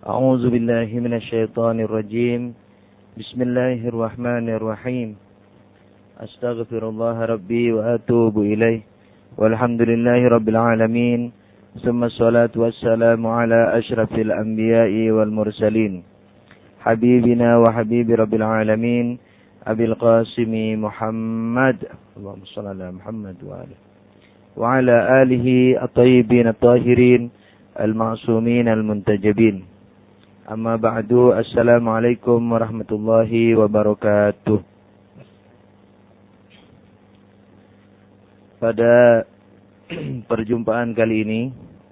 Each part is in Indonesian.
أعوذ بالله من الشيطان الرجيم. بسم الله الرحمن الرحيم. أستغفر الله ربي وأتوب إليه. والحمد لله رب العالمين. ثم الصلاة والسلام على أشرف الأنبياء والمرسلين. حبيبنا وحبيب رب العالمين أبي القاسم محمد اللهم صل على محمد وعلى آله الطيبين الطاهرين المعصومين المنتجبين. Amma ba'du, assalamualaikum warahmatullahi wabarakatuh. Pada perjumpaan kali ini,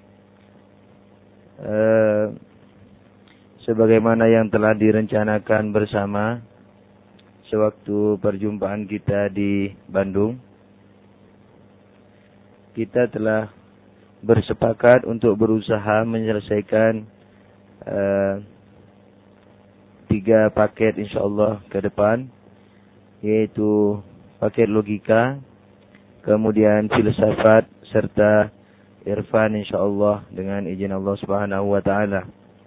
sebagaimana yang telah direncanakan bersama sewaktu perjumpaan kita di Bandung, kita telah bersepakat untuk berusaha menyelesaikan 3 paket insyaallah ke depan, yaitu paket logika, kemudian filsafat serta irfan insyaallah dengan izin Allah Subhanahu wa taala.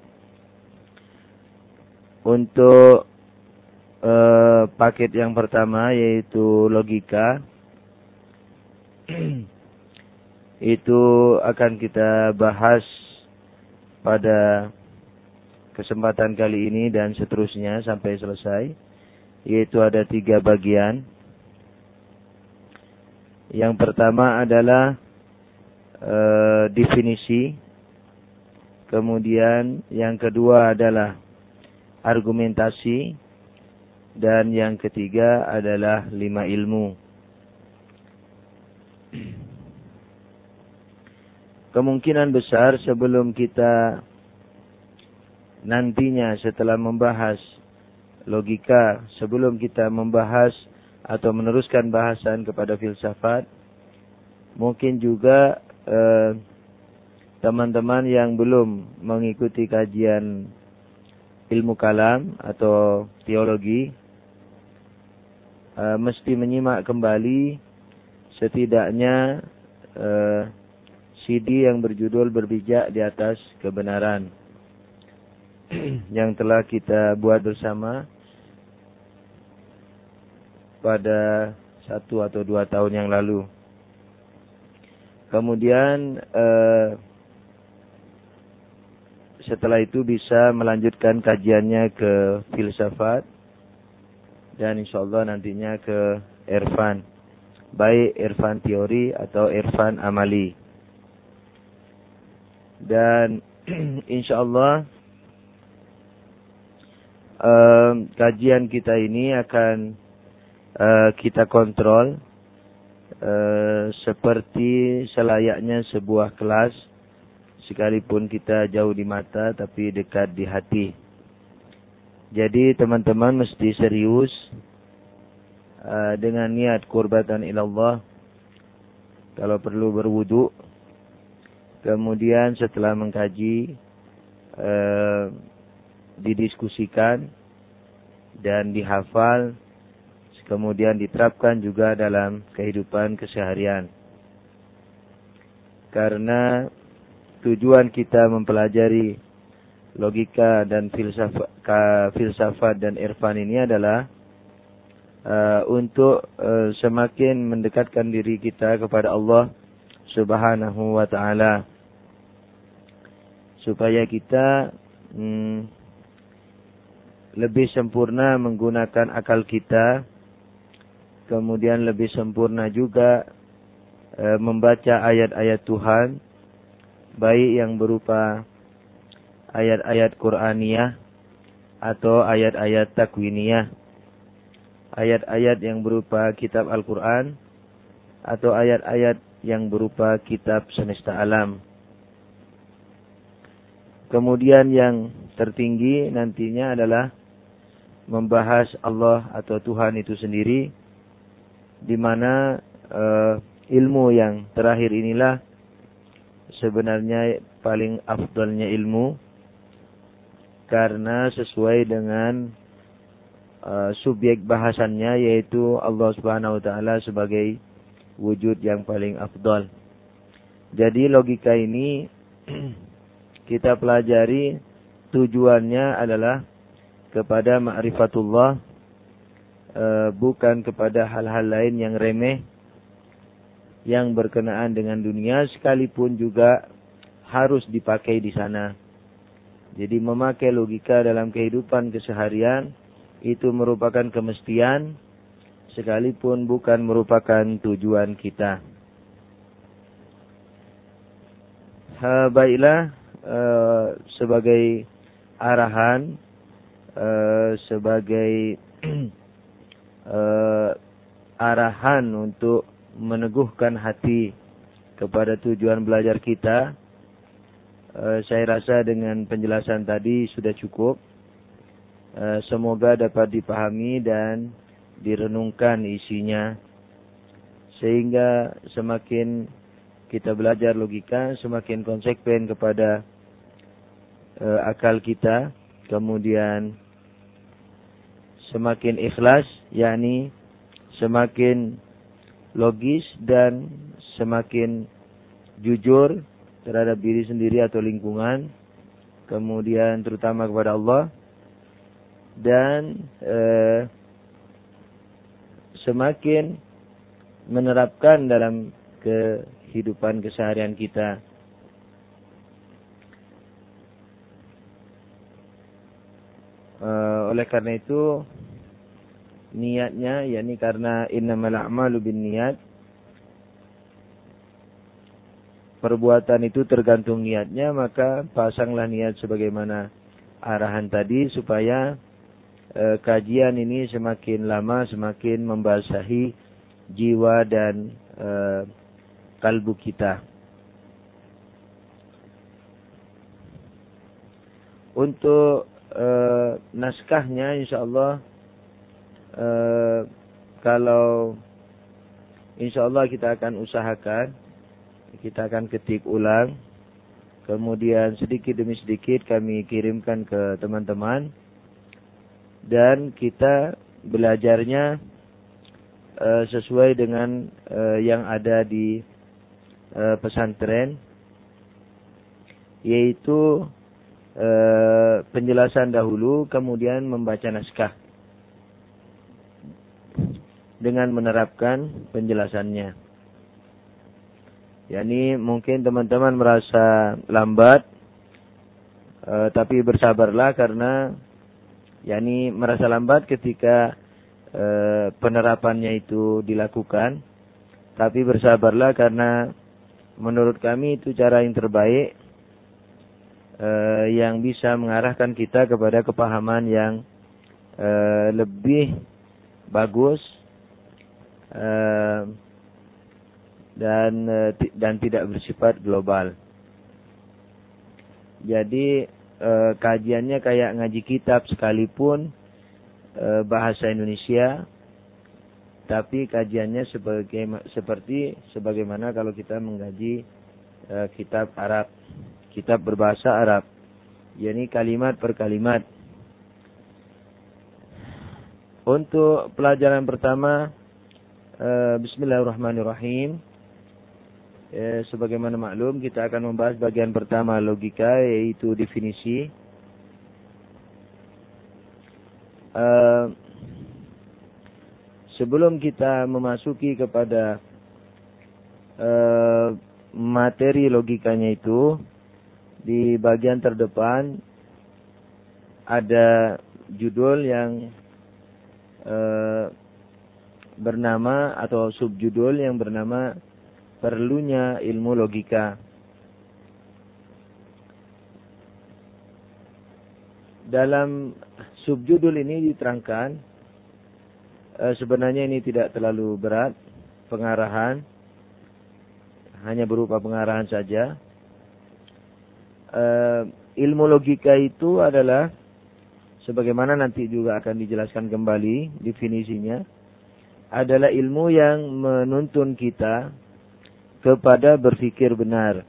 Untuk paket yang pertama yaitu logika, itu akan kita bahas pada kesempatan kali ini dan seterusnya sampai selesai, yaitu ada 3 bagian. Yang pertama adalah definisi, kemudian yang kedua adalah argumentasi, dan yang ketiga adalah 5 ilmu. Kemungkinan besar sebelum kita nantinya setelah membahas logika, sebelum kita membahas atau meneruskan bahasan kepada filsafat, mungkin juga teman-teman yang belum mengikuti kajian ilmu kalam atau teologi mesti menyimak kembali setidaknya CD yang berjudul Berbijak di Atas Kebenaran yang telah kita buat bersama pada 1 atau 2 tahun yang lalu. Kemudian setelah itu bisa melanjutkan kajiannya ke filsafat dan insyaallah nantinya ke irfan, baik irfan teori atau irfan amali. Dan insyaallah kajian kita ini akan kita kontrol seperti selayaknya sebuah kelas, sekalipun kita jauh di mata tapi dekat di hati. Jadi teman-teman mesti serius dengan niat qurbatan ilallah. Kalau perlu berwudu, kemudian setelah mengkaji didiskusikan dan dihafal, kemudian diterapkan juga dalam kehidupan keseharian. Karena tujuan kita mempelajari logika dan filsafat dan irfan ini adalah untuk semakin mendekatkan diri kita kepada Allah Subhanahu wa taala, supaya kita lebih sempurna menggunakan akal kita, kemudian lebih sempurna juga membaca ayat-ayat Tuhan, baik yang berupa ayat-ayat Qur'aniyah atau ayat-ayat takwiniyah, ayat-ayat yang berupa kitab Al-Quran atau ayat-ayat yang berupa kitab semesta alam. Kemudian yang tertinggi nantinya adalah membahas Allah atau Tuhan itu sendiri, di mana ilmu yang terakhir inilah sebenarnya paling afdalnya ilmu, karena sesuai dengan subjek bahasannya, yaitu Allah Subhanahu wa taala sebagai wujud yang paling afdal. Jadi logika ini kita pelajari tujuannya adalah kepada ma'rifatullah, bukan kepada hal-hal lain yang remeh yang berkenaan dengan dunia, sekalipun juga harus dipakai di sana. Jadi memakai logika dalam kehidupan keseharian itu merupakan kemestian, sekalipun bukan merupakan tujuan kita. Baiklah, sebagai arahan, sebagai arahan untuk meneguhkan hati kepada tujuan belajar kita, saya rasa dengan penjelasan tadi sudah cukup. Semoga dapat dipahami dan direnungkan isinya, sehingga semakin kita belajar logika, semakin konsekuen kepada akal kita, kemudian semakin ikhlas, yakni semakin logis dan semakin jujur terhadap diri sendiri atau lingkungan, kemudian terutama kepada Allah, dan semakin menerapkan dalam kehidupan keseharian kita. Oleh karena itu, niatnya, yakni karena innamal a'malu binniyat, perbuatan itu tergantung niatnya, maka pasanglah niat sebagaimana arahan tadi, supaya kajian ini semakin lama semakin membasahi jiwa dan kalbu kita. Untuk naskahnya insyaallah, kalau insyaallah kita akan usahakan, kita akan ketik ulang, kemudian sedikit demi sedikit kami kirimkan ke teman-teman, dan kita belajarnya sesuai dengan yang ada di pesantren, yaitu penjelasan dahulu, kemudian membaca naskah dengan menerapkan penjelasannya. Yani mungkin teman-teman merasa lambat, tapi bersabarlah, karena yani merasa lambat ketika penerapannya itu dilakukan, tapi bersabarlah karena menurut kami itu cara yang terbaik, yang bisa mengarahkan kita kepada kepahaman yang lebih bagus dan tidak bersifat global. Jadi kajiannya kayak ngaji kitab, sekalipun bahasa Indonesia, tapi kajiannya seperti sebagaimana kalau kita mengkaji kitab Arab, kitab berbahasa Arab, yakni kalimat per kalimat. Untuk pelajaran pertama, Bismillahirrahmanirrahim. Sebagaimana maklum, kita akan membahas bagian pertama logika, yaitu definisi. Sebelum kita memasuki kepada materi logikanya itu, di bagian terdepan ada judul yang bernama, atau subjudul yang bernama perlunya ilmu logika. Dalam subjudul ini diterangkan, sebenarnya ini tidak terlalu berat pengarahan, hanya berupa pengarahan saja. Ilmu logika itu adalah, sebagaimana nanti juga akan dijelaskan kembali definisinya, adalah ilmu yang menuntun kita kepada berpikir benar.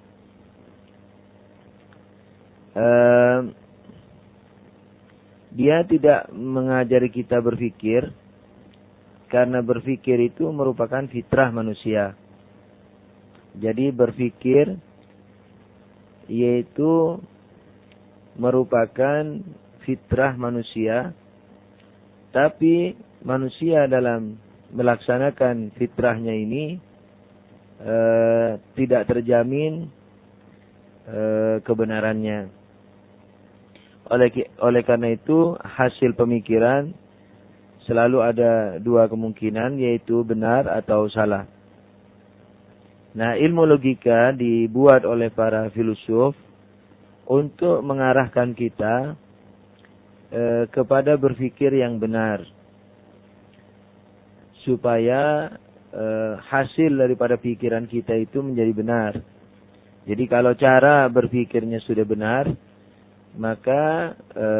Dia tidak mengajari kita berpikir, karena berpikir itu merupakan fitrah manusia. Jadi berpikir yaitu merupakan fitrah manusia, tapi manusia dalam melaksanakan fitrahnya ini tidak terjamin kebenarannya. Oleh karena itu, hasil pemikiran selalu ada dua kemungkinan, yaitu benar atau salah. Nah, ilmu logika dibuat oleh para filosof untuk mengarahkan kita kepada berpikir yang benar, supaya hasil daripada pikiran kita itu menjadi benar. Jadi kalau cara berpikirnya sudah benar, maka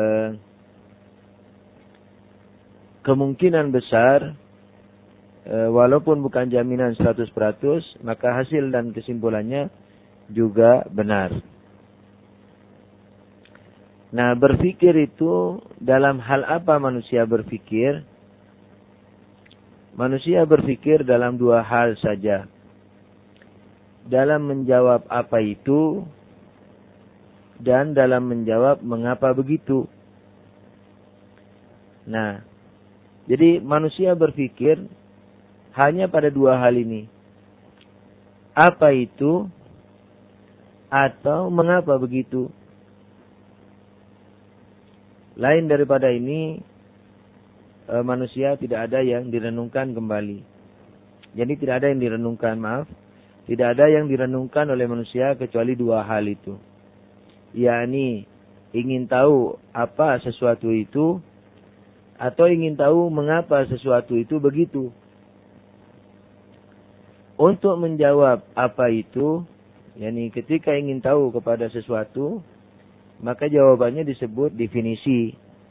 kemungkinan besar, walaupun bukan jaminan 100%, maka hasil dan kesimpulannya juga benar. Nah, berpikir itu dalam hal apa manusia berpikir? Manusia berpikir dalam dua hal saja. Dalam menjawab apa itu, dan dalam menjawab mengapa begitu. Nah, jadi manusia berpikir hanya pada dua hal ini. Apa itu, atau mengapa begitu. Lain daripada ini, manusia tidak ada yang direnungkan kembali. Jadi tidak ada yang direnungkan, tidak ada yang direnungkan oleh manusia kecuali dua hal itu. Yakni ingin tahu apa sesuatu itu, atau ingin tahu mengapa sesuatu itu begitu. Untuk menjawab apa itu, yakni ketika ingin tahu kepada sesuatu, maka jawabannya disebut definisi.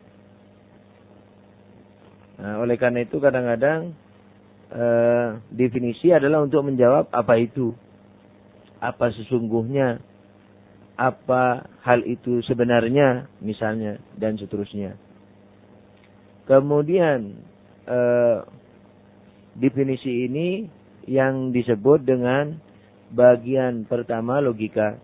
Nah, oleh karena itu kadang-kadang definisi adalah untuk menjawab apa itu, apa sesungguhnya, apa hal itu sebenarnya, misalnya, dan seterusnya. Kemudian definisi ini yang disebut dengan bagian pertama logika.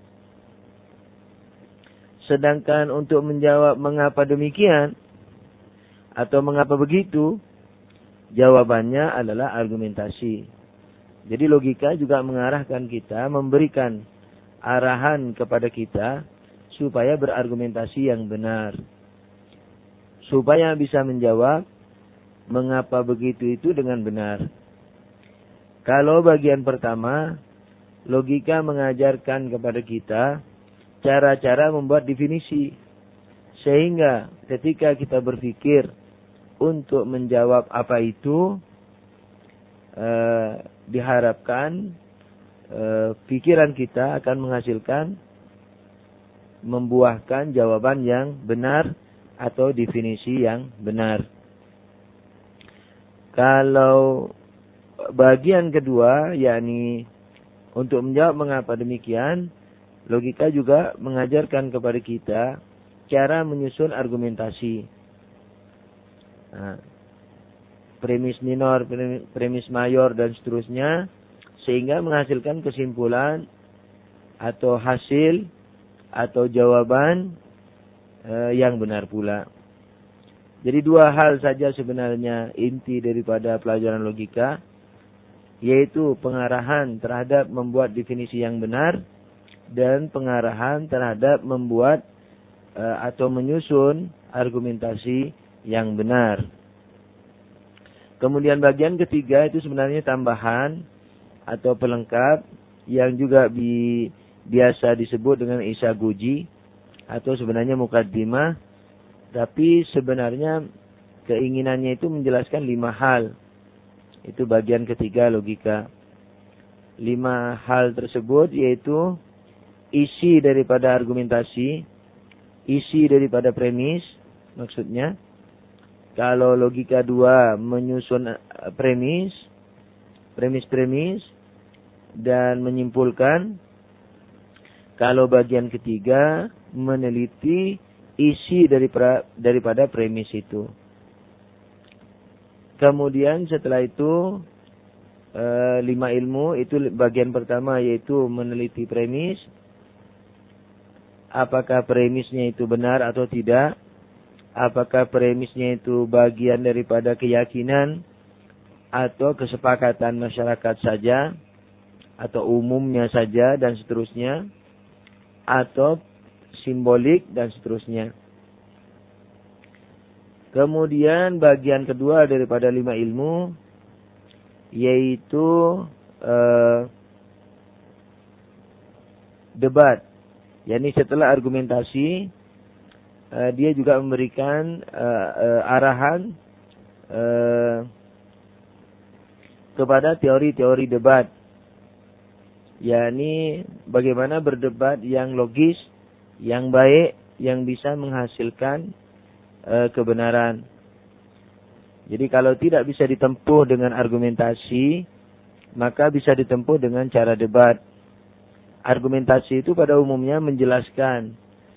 Sedangkan untuk menjawab mengapa demikian atau mengapa begitu, jawabannya adalah argumentasi. Jadi logika juga mengarahkan kita, memberikan arahan kepada kita supaya berargumentasi yang benar, supaya bisa menjawab mengapa begitu itu dengan benar. Kalau bagian pertama, logika mengajarkan kepada kita cara-cara membuat definisi, sehingga ketika kita berpikir untuk menjawab apa itu, diharapkan pikiran kita akan menghasilkan, membuahkan jawaban yang benar atau definisi yang benar. Kalau bagian kedua, yakni untuk menjawab mengapa demikian, logika juga mengajarkan kepada kita cara menyusun argumentasi. Nah, premis minor, premis mayor, dan seterusnya, sehingga menghasilkan kesimpulan atau hasil atau jawaban yang benar pula. Jadi dua hal saja sebenarnya inti daripada pelajaran logika, yaitu pengarahan terhadap membuat definisi yang benar, dan pengarahan terhadap membuat atau menyusun argumentasi yang benar. Kemudian bagian ketiga itu sebenarnya tambahan atau pelengkap yang juga biasa disebut dengan isagoji atau sebenarnya mukaddimah, tapi sebenarnya keinginannya itu menjelaskan 5 hal. Itu bagian ketiga logika. 5 hal tersebut yaitu isi daripada argumentasi, isi daripada premis, maksudnya kalau logika 2 menyusun premis, dan menyimpulkan. Kalau bagian ketiga meneliti isi daripada premis itu. Kemudian setelah itu 5 ilmu, itu bagian pertama yaitu meneliti premis, apakah premisnya itu benar atau tidak, apakah premisnya itu bagian daripada keyakinan atau kesepakatan masyarakat saja, atau umumnya saja dan seterusnya, atau simbolik dan seterusnya. Kemudian bagian kedua daripada 5 ilmu, yaitu debat. Yani setelah argumentasi, dia juga memberikan arahan kepada teori-teori debat. Yani bagaimana berdebat yang logis, yang baik, yang bisa menghasilkan kebenaran. Jadi kalau tidak bisa ditempuh dengan argumentasi, maka bisa ditempuh dengan cara debat. Argumentasi itu pada umumnya menjelaskan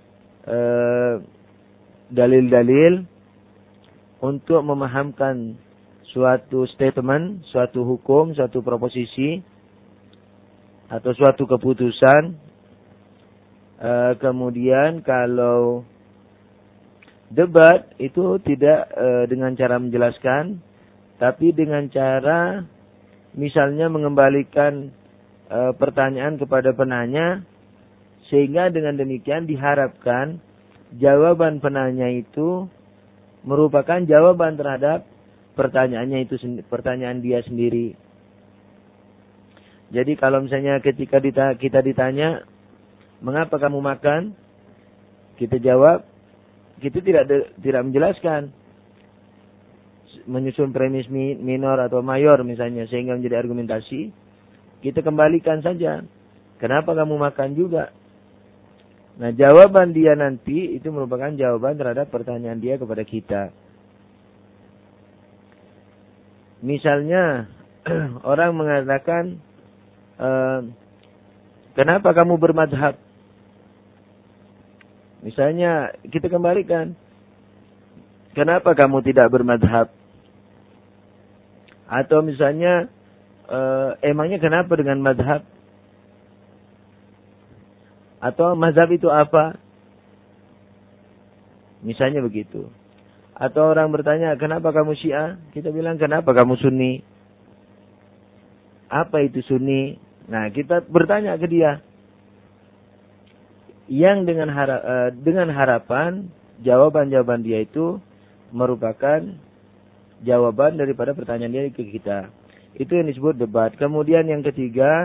dalil-dalil untuk memahamkan suatu statement, suatu hukum, suatu proposisi, atau suatu keputusan. Kemudian kalau debat itu tidak dengan cara menjelaskan, tapi dengan cara misalnya mengembalikan pertanyaan kepada penanya, sehingga dengan demikian diharapkan jawaban penanya itu merupakan jawaban terhadap pertanyaannya itu, pertanyaan dia sendiri. Jadi kalau misalnya ketika kita ditanya, mengapa kamu makan? Kita jawab, kita tidak menjelaskan, menyusun premis minor atau mayor misalnya, sehingga menjadi argumentasi. Kita kembalikan saja, kenapa kamu makan juga? Nah, jawaban dia nanti itu merupakan jawaban terhadap pertanyaan dia kepada kita. Misalnya orang mengatakan, kenapa kamu bermadhab? Misalnya kita kembalikan, kenapa kamu tidak bermadhab? Atau misalnya, emangnya kenapa dengan madhab? Atau mazhab itu apa? Misalnya begitu. Atau orang bertanya, kenapa kamu Syiah? Kita bilang, kenapa kamu Sunni? Apa itu Sunni? Nah, kita bertanya ke dia. Yang dengan harapan jawaban-jawaban dia itu merupakan jawaban daripada pertanyaan dia ke kita. Itu yang disebut debat. Kemudian yang ketiga,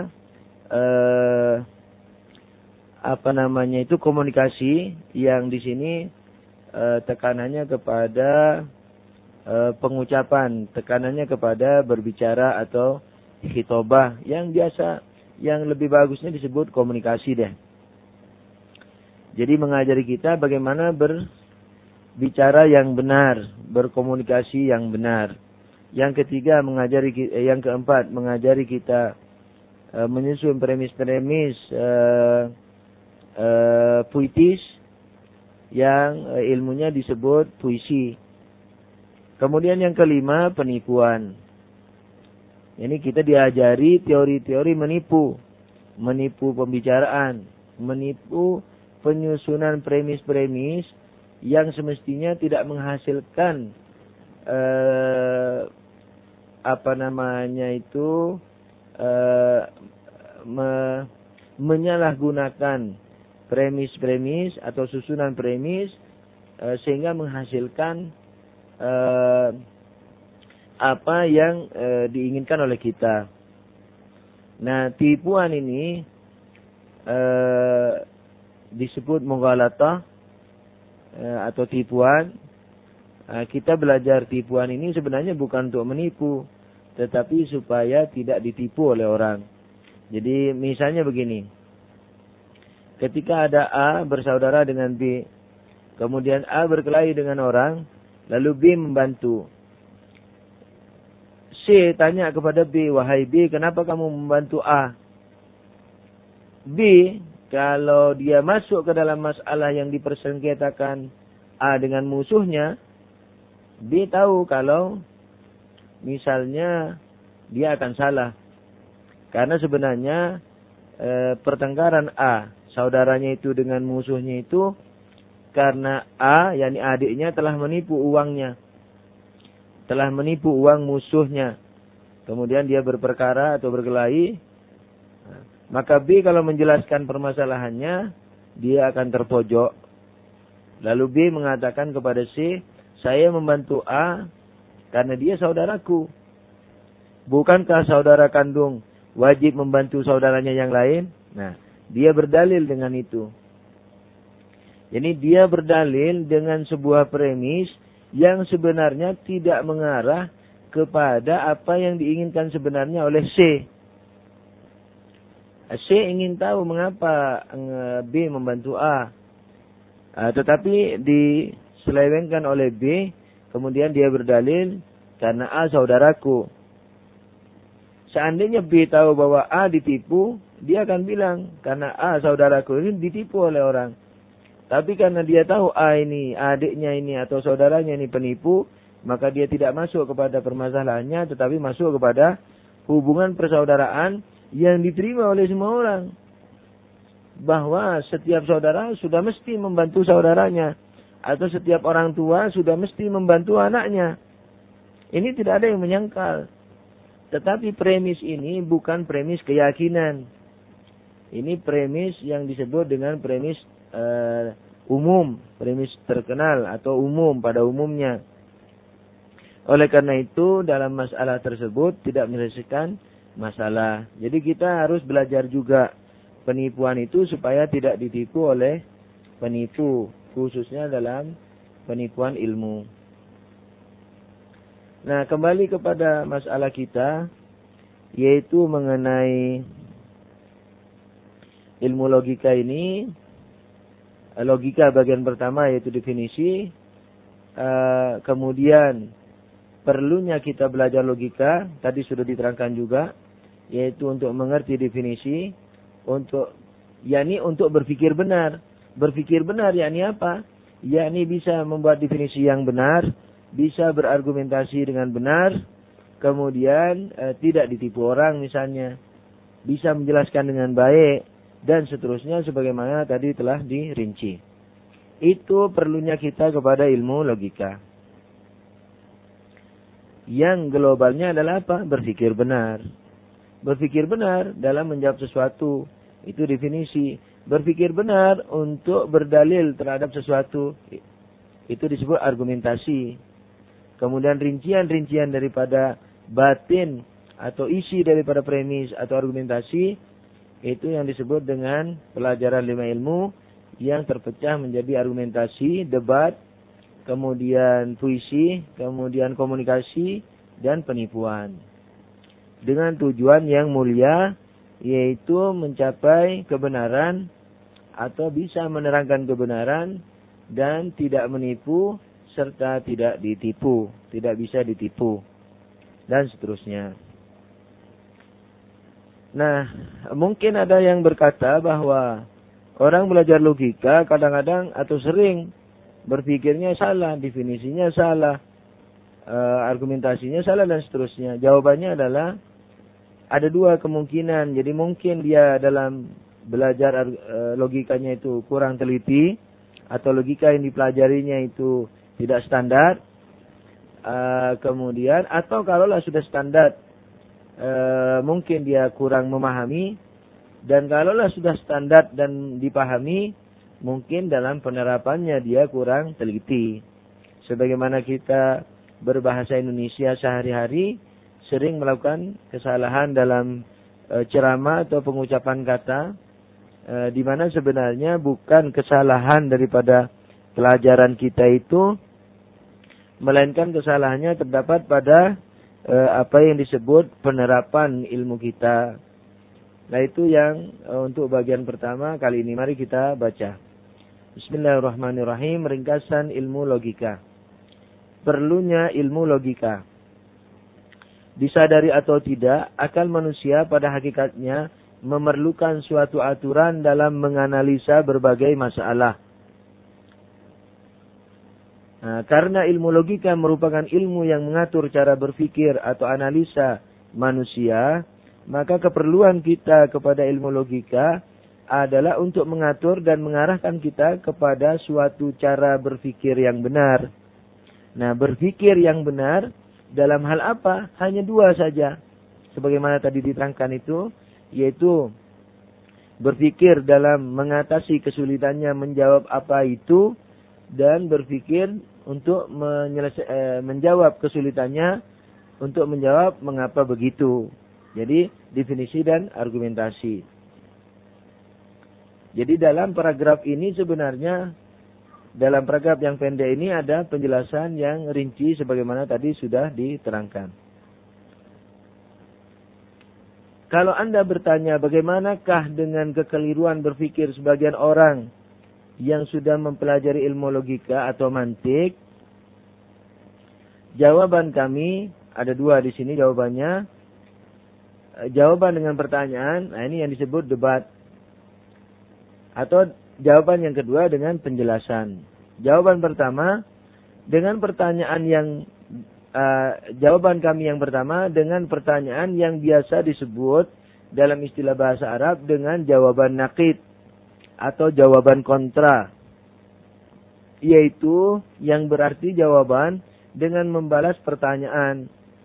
komunikasi, yang di sini tekanannya kepada pengucapan, tekanannya kepada berbicara atau khitobah, yang biasa, yang lebih bagusnya disebut komunikasi deh. Jadi mengajari kita bagaimana berbicara yang benar, berkomunikasi yang benar. Yang ketiga, yang keempat, mengajari kita menyusun premis-premis puitis, yang ilmunya disebut puisi. Kemudian yang kelima, penipuan. Ini kita diajari teori-teori menipu pembicaraan, menipu penyusunan premis-premis yang semestinya tidak menghasilkan menyalahgunakan premis-premis atau susunan premis sehingga menghasilkan apa yang diinginkan oleh kita. Nah, tipuan ini disebut mughalatah atau tipuan. Kita belajar tipuan ini sebenarnya bukan untuk menipu, tetapi supaya tidak ditipu oleh orang. Jadi misalnya begini, ketika ada A bersaudara dengan B, kemudian A berkelahi dengan orang, lalu B membantu. C tanya kepada B, wahai B, kenapa kamu membantu A? B, kalau dia masuk ke dalam masalah yang dipersengketakan A dengan musuhnya, B tahu kalau misalnya dia akan salah. Karena sebenarnya pertengkaran A saudaranya itu dengan musuhnya itu karena A, yakni adiknya telah menipu uangnya. Telah menipu uang musuhnya. Kemudian dia berperkara atau berkelahi. Maka B kalau menjelaskan permasalahannya, dia akan terpojok. Lalu B mengatakan kepada C, saya membantu A karena dia saudaraku. Bukankah saudara kandung wajib membantu saudaranya yang lain? Nah, dia berdalil dengan itu. Jadi dia berdalil dengan sebuah premis yang sebenarnya tidak mengarah kepada apa yang diinginkan sebenarnya oleh C. C ingin tahu mengapa B membantu A. Tetapi diselewengkan oleh B, kemudian dia berdalil karena A saudaraku. Seandainya B tahu bahwa A ditipu, dia akan bilang karena A saudaraku ini ditipu oleh orang. Tapi karena dia tahu A ini adiknya ini atau saudaranya ini penipu, maka dia tidak masuk kepada permasalahannya, tetapi masuk kepada hubungan persaudaraan yang diterima oleh semua orang. Bahwa setiap saudara sudah mesti membantu saudaranya. Atau setiap orang tua sudah mesti membantu anaknya. Ini tidak ada yang menyangkal. Tetapi premis ini bukan premis keyakinan. Ini premis yang disebut dengan premis umum. Premis terkenal atau umum pada umumnya. Oleh karena itu dalam masalah tersebut tidak menyelesaikan masalah. Jadi kita harus belajar juga penipuan itu supaya tidak ditipu oleh penipu. Khususnya dalam penipuan ilmu. Nah, kembali kepada masalah kita. Yaitu mengenai ilmu logika ini. Logika bagian pertama yaitu definisi. Kemudian perlunya kita belajar logika, tadi sudah diterangkan juga, yaitu untuk mengerti definisi, untuk berpikir benar. Berpikir benar yakni apa? Yakni bisa membuat definisi yang benar, bisa berargumentasi dengan benar, kemudian tidak ditipu orang misalnya, bisa menjelaskan dengan baik, dan seterusnya sebagaimana tadi telah dirinci. Itu perlunya kita kepada ilmu logika. Yang globalnya adalah apa? Berpikir benar. Berpikir benar dalam menjawab sesuatu. Itu definisi. Berpikir benar untuk berdalil terhadap sesuatu. Itu disebut argumentasi. Kemudian rincian-rincian daripada batin atau isi daripada premis atau argumentasi. Itu yang disebut dengan pelajaran 5 ilmu yang terpecah menjadi argumentasi, debat, kemudian puisi, kemudian komunikasi, dan penipuan. Dengan tujuan yang mulia, yaitu mencapai kebenaran, atau bisa menerangkan kebenaran, dan tidak menipu, serta tidak ditipu. Tidak bisa ditipu. Dan seterusnya. Nah, mungkin ada yang berkata bahwa orang belajar logika kadang-kadang atau sering berpikirnya salah, definisinya salah, argumentasinya salah dan seterusnya. Jawabannya adalah ada 2 kemungkinan. Jadi mungkin dia dalam belajar logikanya itu kurang teliti, atau logika yang dipelajarinya itu tidak standar. Kemudian atau kalaulah sudah standar, mungkin dia kurang memahami, dan kalaulah sudah standar dan dipahami, mungkin dalam penerapannya dia kurang teliti. Sebagaimana kita berbahasa Indonesia sehari-hari sering melakukan kesalahan dalam ceramah atau pengucapan kata, di mana sebenarnya bukan kesalahan daripada pelajaran kita itu, melainkan kesalahannya terdapat pada apa yang disebut penerapan ilmu kita. Nah, itu yang untuk bagian pertama kali ini. Mari kita baca. Bismillahirrahmanirrahim. Ringkasan ilmu logika. Perlunya ilmu logika. Disadari atau tidak, akal manusia pada hakikatnya memerlukan suatu aturan dalam menganalisa berbagai masalah. Nah, karena ilmu logika merupakan ilmu yang mengatur cara berpikir atau analisa manusia, maka keperluan kita kepada ilmu logika adalah untuk mengatur dan mengarahkan kita kepada suatu cara berpikir yang benar. Nah, berpikir yang benar dalam hal apa? Hanya dua saja. Sebagaimana tadi diterangkan itu, yaitu berpikir dalam mengatasi kesulitannya menjawab apa itu, dan berpikir untuk menjawab kesulitannya untuk menjawab mengapa begitu. Jadi, definisi dan argumentasi. Jadi dalam paragraf ini sebenarnya, dalam paragraf yang pendek ini ada penjelasan yang rinci sebagaimana tadi sudah diterangkan. Kalau Anda bertanya bagaimanakah dengan kekeliruan berpikir sebagian orang yang sudah mempelajari ilmu logika atau mantik, jawaban kami ada dua di sini jawabannya. Jawaban dengan pertanyaan, nah ini yang disebut debat. Atau jawaban yang kedua dengan penjelasan. Jawaban pertama dengan pertanyaan yang jawaban kami yang pertama dengan pertanyaan yang biasa disebut dalam istilah bahasa Arab dengan jawaban naqid atau jawaban kontra, yaitu yang berarti jawaban dengan membalas pertanyaan.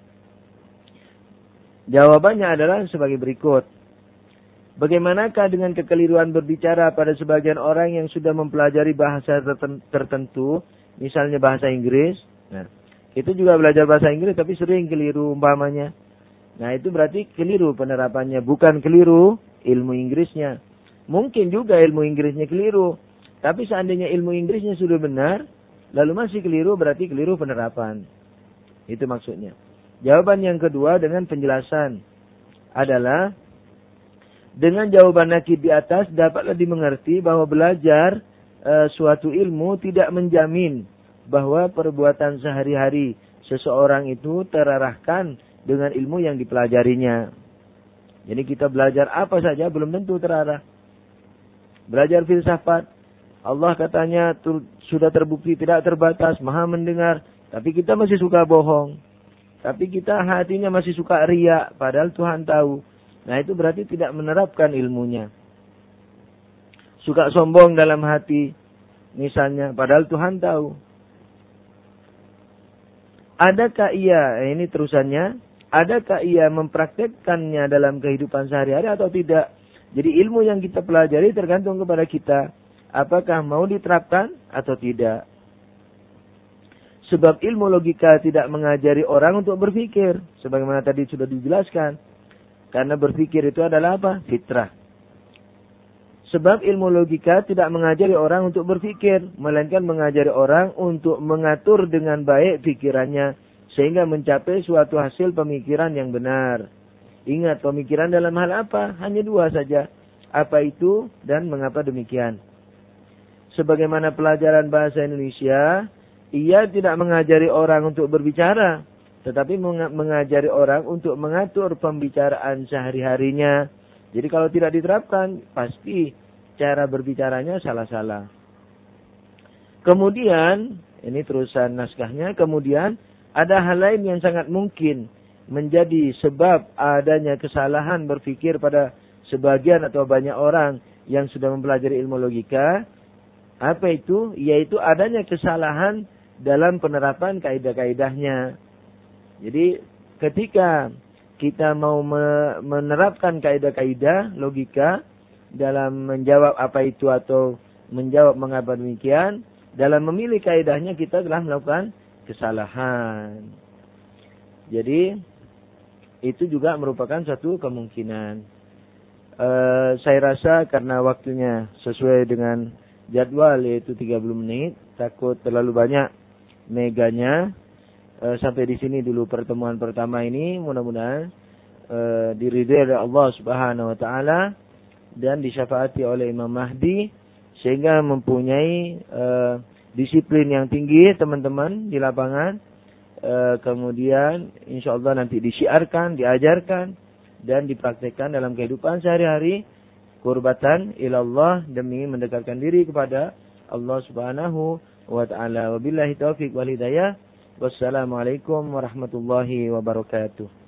Jawabannya adalah sebagai berikut. Bagaimanakah dengan kekeliruan berbicara pada sebagian orang yang sudah mempelajari bahasa tertentu, misalnya bahasa Inggris? Nah, itu juga belajar bahasa Inggris tapi sering keliru umpamanya. Nah, itu berarti keliru penerapannya, bukan keliru ilmu Inggrisnya. Mungkin juga ilmu Inggrisnya keliru, tapi seandainya ilmu Inggrisnya sudah benar, lalu masih keliru, berarti keliru penerapan. Itu maksudnya. Jawaban yang kedua dengan penjelasan adalah, dengan jawaban nakid di atas dapatlah dimengerti bahwa belajar suatu ilmu tidak menjamin bahwa perbuatan sehari-hari seseorang itu terarahkan dengan ilmu yang dipelajarinya. Jadi kita belajar apa saja belum tentu terarah. Belajar filsafat, Allah katanya sudah terbukti tidak terbatas, maha mendengar, tapi kita masih suka bohong. Tapi kita hatinya masih suka riya, padahal Tuhan tahu. Nah, itu berarti tidak menerapkan ilmunya. Suka sombong dalam hati, misalnya, padahal Tuhan tahu. Adakah ia, ini terusannya, adakah ia mempraktekkannya dalam kehidupan sehari-hari atau tidak? Jadi ilmu yang kita pelajari tergantung kepada kita. Apakah mau diterapkan atau tidak? Sebab ilmu logika tidak mengajari orang untuk berpikir. Sebagaimana tadi sudah dijelaskan. Karena berpikir itu adalah apa? Fitrah. Sebab ilmu logika tidak mengajari orang untuk berpikir, melainkan mengajari orang untuk mengatur dengan baik pikirannya, sehingga mencapai suatu hasil pemikiran yang benar. Ingat, pemikiran dalam hal apa? Hanya dua saja. Apa itu dan mengapa demikian. Sebagaimana pelajaran bahasa Indonesia, ia tidak mengajari orang untuk berbicara, tetapi mengajari orang untuk mengatur pembicaraan sehari-harinya. Jadi kalau tidak diterapkan, pasti cara berbicaranya salah-salah. Kemudian, ini terusan naskahnya, kemudian ada hal lain yang sangat mungkin menjadi sebab adanya kesalahan berpikir pada sebagian atau banyak orang yang sudah mempelajari ilmu logika. Apa itu? Yaitu adanya kesalahan dalam penerapan kaidah-kaidahnya. Jadi ketika kita mau menerapkan kaidah-kaidah logika dalam menjawab apa itu atau menjawab mengapa demikian, dalam memilih kaidahnya kita telah melakukan kesalahan. Jadi itu juga merupakan satu kemungkinan. Saya rasa karena waktunya sesuai dengan jadwal yaitu 30 menit, takut terlalu banyak meganya. Sampai di sini dulu pertemuan pertama ini, mudah-mudahan diridhai oleh Allah Subhanahu wa taala dan disyafaati oleh Imam Mahdi sehingga mempunyai disiplin yang tinggi teman-teman di lapangan. Kemudian insyaallah nanti disiarkan, diajarkan dan dipraktekkan dalam kehidupan sehari-hari, qurbatan ilallah, demi mendekatkan diri kepada Allah Subhanahu wa taala. Wabillahi taufik wal hidayah. Wassalamualaikum warahmatullahi wabarakatuh.